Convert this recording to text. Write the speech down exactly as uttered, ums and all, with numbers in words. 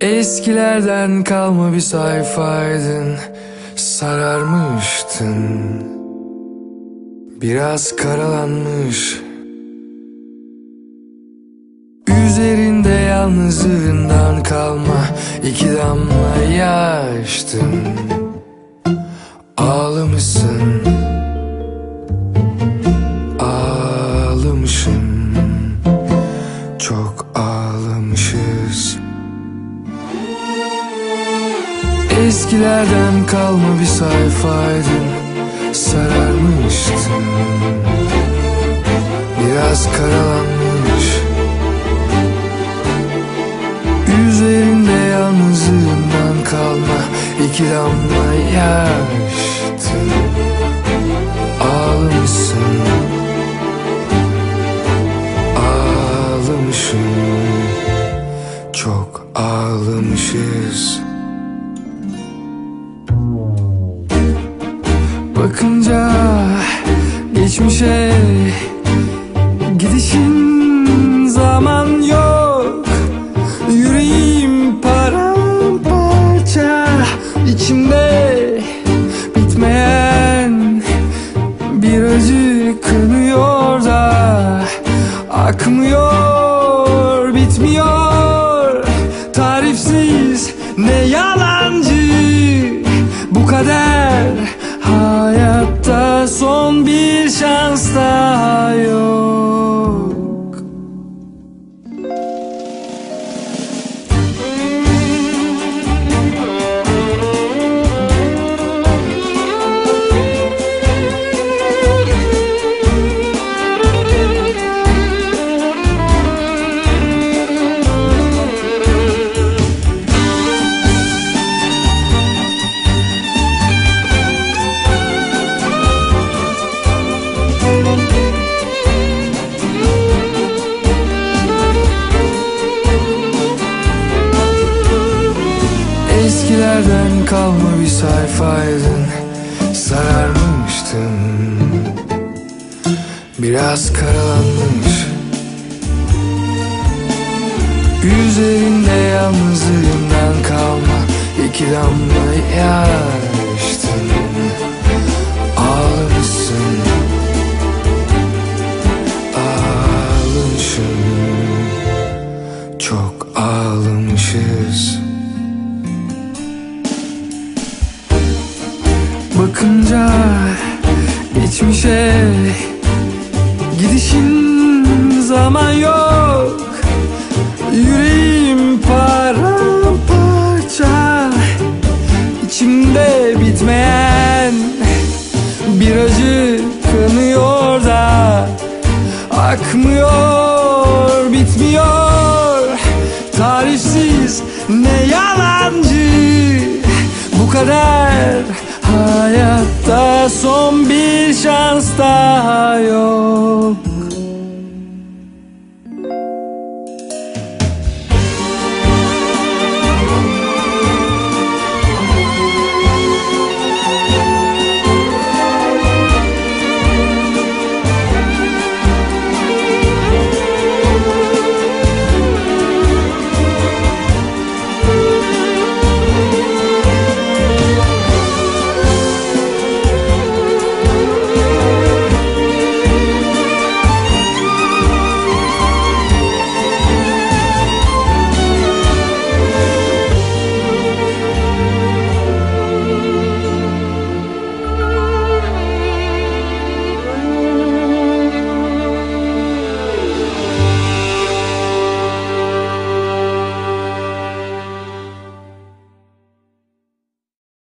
Eskilerden kalma bir sayfaydın, sararmıştın, biraz karalanmış. Üzerinde yalnızlığından kalma iki damla yaştın. Ağlamışsın, ağlamışım, çok ağlamışız. Eskilerden kalma bir sayfaydın, sararmıştın, biraz karalanmış. Üzerinde yalnızlığından kalma iki damla yaştın. Ağlamışsın, ağlamışım, çok ağlamışız. Bakınca geçmişe gidişin zaman yok. Yüreğim paramparça, içimde bitmeyen bir acı kanıyor da akmıyor, bitmiyor. Tarifsiz ne yalancı bu kader. Hayatta son bir şans daha yok. Eskilerden kalma bir sayfaydın, sararmıştın, biraz karalanmış. Üzerinde yalnızlığından kalma iki damla yaştın. Ağlamışsın, ağlamışım, çok ağlamışız. Bakınca geçmişe gidişin zaman yok. Yüreğim paramparça, içimde bitmeyen bir acı kanıyor da akmıyor, bitmiyor. Tarifsiz ne yalancı bu kader. Hayatta son bir şans daha yok.